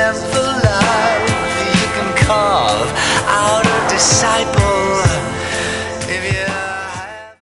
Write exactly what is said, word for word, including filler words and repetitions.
stand for life. You can carve out a disciple